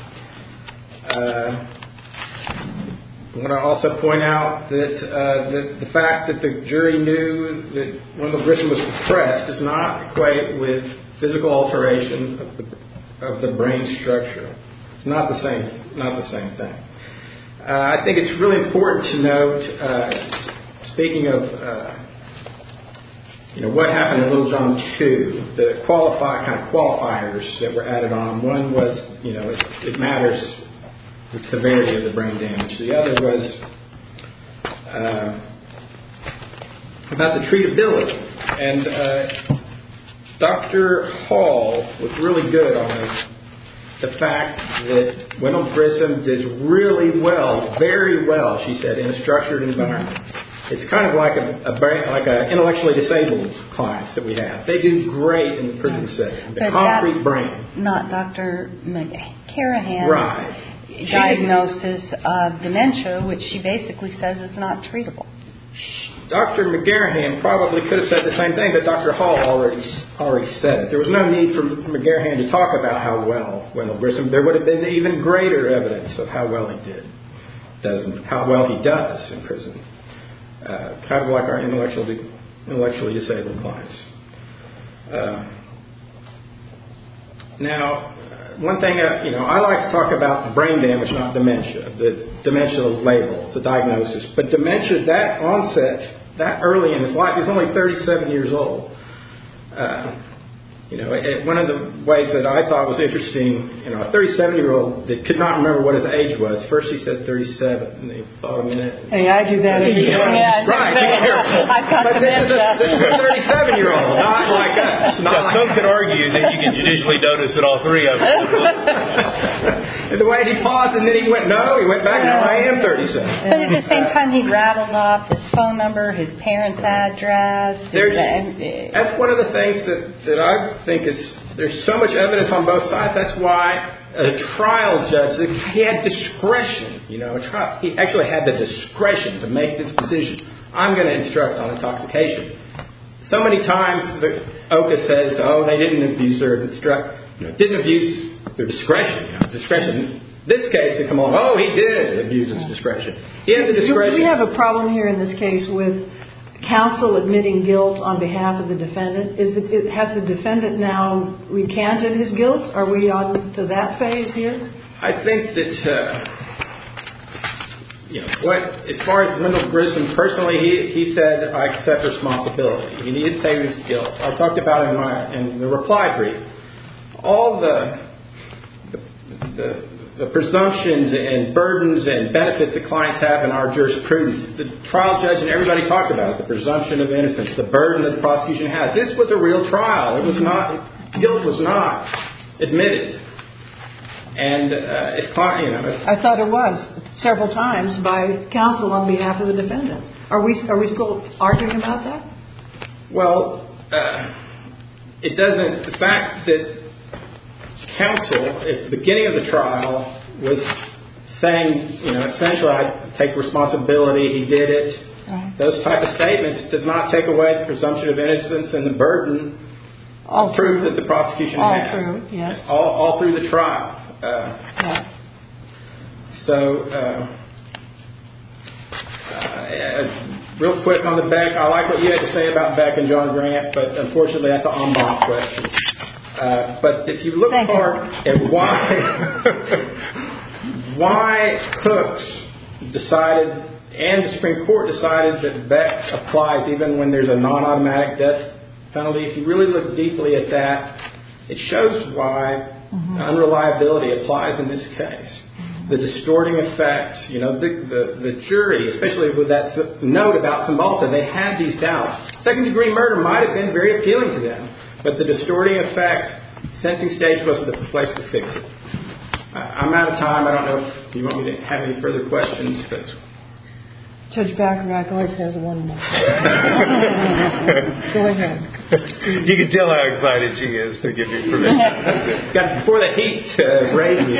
Uh, I want to also point out that uh, the, the fact that the jury knew that Wendell Grissom was depressed does not equate with physical alteration of the of the brain structure. It's not the same. Not the same thing. Uh, I think it's really important to note, uh, speaking of, uh, you know, what happened in Little John two, the qualify kind of qualifiers that were added on. One was, you know, it, it matters the severity of the brain damage. The other was uh, about the treatability, and uh, Doctor Hall was really good on this. The fact that Wendell Grissom does really well, very well, she said, in a structured environment. It's kind of like a, a brain, like a intellectually disabled clients that we have. They do great in the prison setting. The but concrete brain. Not Doctor McCarahan's right. diagnosis of dementia, which she basically says is not treatable. Doctor McGarahan probably could have said the same thing, but Doctor Hall already already said it. There was no need for McGarahan to talk about how well Wendell Grissom. There would have been even greater evidence of how well he did, doesn't how well he does in prison. Uh, kind of like our intellectually intellectually disabled clients. Uh, now, one thing, uh, you know, I like to talk about brain damage, not dementia. The dementia label, it's a diagnosis. But dementia, that onset, that early in his life, he's only thirty-seven years old. Uh, You know, it, one of the ways that I thought was interesting, you know, a thirty-seven-year-old that could not remember what his age was. First he said thirty-seven, and they thought a minute. Hey, I do that. Yeah, yeah right. Be careful. I've got but this is, a, this is a thirty-seven-year-old, not like us. Not yeah, like some could argue that you can judicially notice that all three of them. And the way he paused and then he went, no, he went back, no, I am thirty-seven. But at the same time, he rattled off his phone number, his parents' address. There's, his, that's one of the things that, that I think is, there's so much evidence on both sides. That's why a trial judge, he had discretion, you know, a trial, he actually had the discretion to make this decision. I'm going to instruct on intoxication. So many times the O C A says, oh, they didn't abuse their instruct, you know, didn't abuse their discretion, you know, discretion. This case, they come along, oh, he did abuse his discretion. He had the discretion. Do we have a problem here in this case with counsel admitting guilt on behalf of the defendant? Is the, it, has the defendant now recanted his guilt? Are we on to that phase here? I think that, uh, you know, what as far as Wendell Grissom personally, he he said, I accept responsibility. He did say his guilt. I talked about in my in the reply brief all the the, the the presumptions and burdens and benefits that clients have in our jurisprudence. The trial judge and everybody talked about it, the presumption of innocence, the burden that the prosecution has. This was a real trial. It was not, guilt was not admitted. And uh, if client, you know, if, I thought it was several times by counsel on behalf of the defendant. Are we are we still arguing about that? Well, uh, it doesn't. The fact that counsel at the beginning of the trial was saying, you know, essentially, I take responsibility, he did it. Right. Those type of statements does not take away the presumption of innocence and the burden all of proof that the prosecution all had. All true, yes. All, all through the trial. Uh, yeah. So, uh, uh, real quick on the Beck, I like what you had to say about Beck and John Grant, but unfortunately that's an en banc question. Uh, but if you look Thank hard you. at why why Cooks decided and the Supreme Court decided that Beck applies even when there's a non-automatic death penalty, if you really look deeply at that, it shows why mm-hmm. unreliability applies in this case. Mm-hmm. The distorting effect, you know, the, the, the jury, especially with that note about Cymbalta, they had these doubts. Second degree murder might have been very appealing to them. But the distorting effect, sentencing stage wasn't the place to fix it. I'm out of time. I don't know if you want me to have any further questions. But Judge Bacharach always has one more. Go ahead. You can tell how excited she is to give you permission. Got before the heat uh, raises.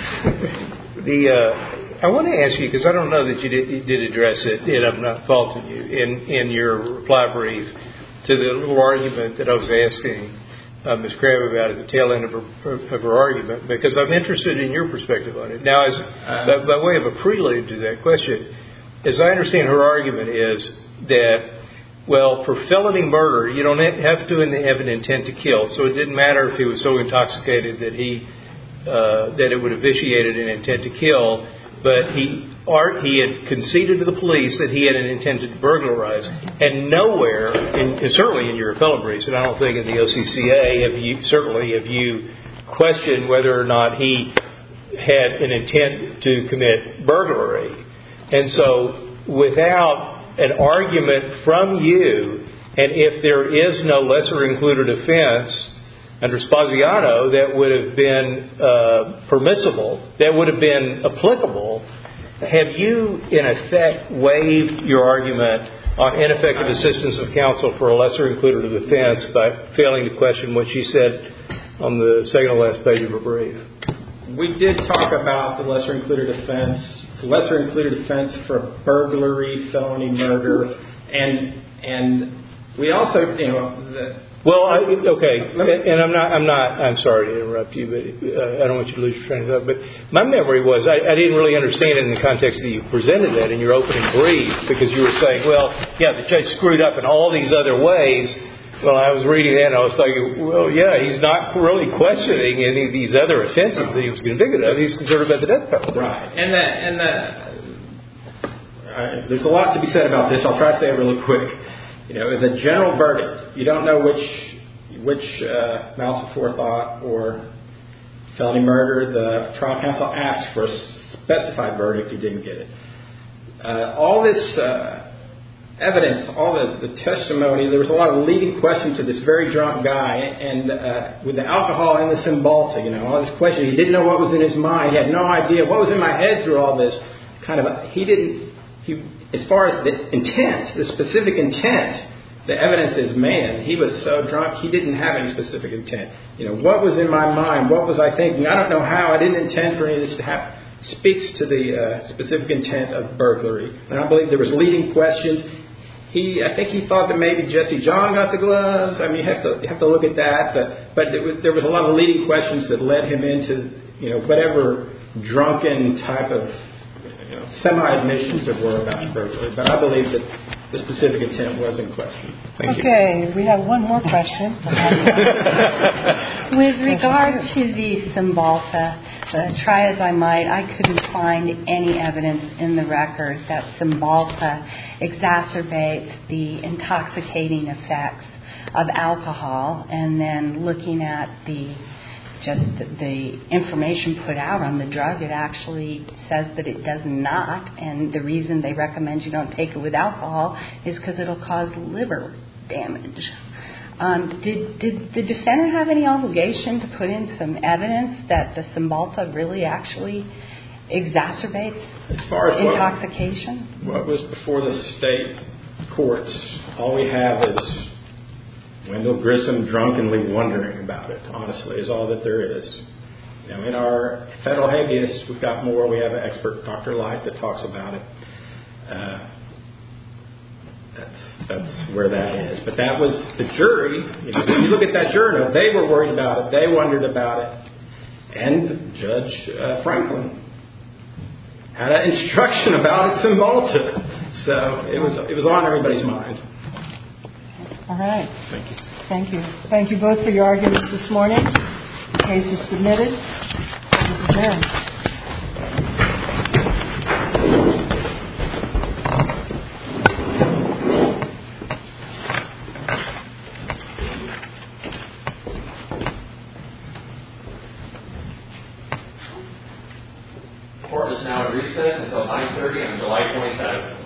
The uh, I want to ask you, because I don't know that you did, you did address it, and I'm not faulting you, in, in your reply brief to the little argument that I was asking uh, Miz Crabb about at the tail end of her, of her argument, because I'm interested in your perspective on it. Now, as uh, by, by way of a prelude to that question, as I understand her argument is that, well, for felony murder, you don't have to have an intent to kill, so it didn't matter if he was so intoxicated that he uh, that it would have vitiated an intent to kill, but he Art, he had conceded to the police that he had an intent to burglarize, and nowhere, in, certainly in your appellate briefs, and I don't think in the O C C A, have you certainly have you questioned whether or not he had an intent to commit burglary. And so, without an argument from you, and if there is no lesser included offense under Spaziano that would have been uh, permissible, that would have been applicable. Have you, in effect, waived your argument on ineffective assistance of counsel for a lesser included offense by failing to question what she said on the second to last page of her brief? We did talk about the lesser included offense, the lesser included offense for burglary, felony murder, and and we also, you know, the, Well, I, okay, and I'm not, I'm not, I'm sorry to interrupt you, but uh, I don't want you to lose your train of thought. But my memory was, I, I didn't really understand it in the context that you presented that in your opening brief, because you were saying, well, yeah, the judge screwed up in all these other ways. Well, I was reading that and I was thinking, well, yeah, he's not really questioning any of these other offenses that he was convicted of. He's concerned about the death penalty. Right, and the, and the, uh, there's a lot to be said about this. I'll try to say it really quick. You know, it's a general verdict. You don't know which, which uh, malice aforethought or felony murder. The trial counsel asked for a specified verdict. He didn't get it. Uh, all this uh, evidence, all the, the testimony, there was a lot of leading questions to this very drunk guy, and uh, with the alcohol and the Cymbalta, you know, all this questions. He didn't know what was in his mind. He had no idea what was in my head through all this. Kind of, a, he didn't. He, as far as the intent, the specific intent, the evidence is, man, he was so drunk, he didn't have any specific intent. You know, what was in my mind? What was I thinking? I don't know how. I didn't intend for any of this to happen. Speaks to the uh, specific intent of burglary. And I believe there was leading questions. He, I think he thought that maybe Jesse John got the gloves. I mean, you have to you have to look at that. But but there was, there was a lot of leading questions that led him into, you know, whatever drunken type of, you know, semi-admissions there were about burglary. But I believe that the specific intent was in question. Thank okay, you. we have one more question. With regard to the Cymbalta, uh, try as I might, I couldn't find any evidence in the record that Cymbalta exacerbates the intoxicating effects of alcohol. And then looking at the just the, the information put out on the drug, it actually says that it does not. And the reason they recommend you don't take it with alcohol is because it'll cause liver damage. Um, did, did the defendant have any obligation to put in some evidence that the Cymbalta really actually exacerbates as far as intoxication? What, what was before the state courts, all we have is Wendell Grissom drunkenly wondering about it, honestly, is all that there is. You know, in our federal habeas, we've got more. We have an expert, Doctor Light, that talks about it. Uh, That's that's where that is. But that was the jury. You know, if you look at that jury note, they were worried about it. They wondered about it. And Judge uh, Franklin had an instruction about it, Cymbalta. So it was it was on everybody's mind. All right. Thank you. Thank you. Thank you both for your arguments this morning. The case is submitted. It is adjourned. Court is now in recess until nine thirty on July twenty-seventh.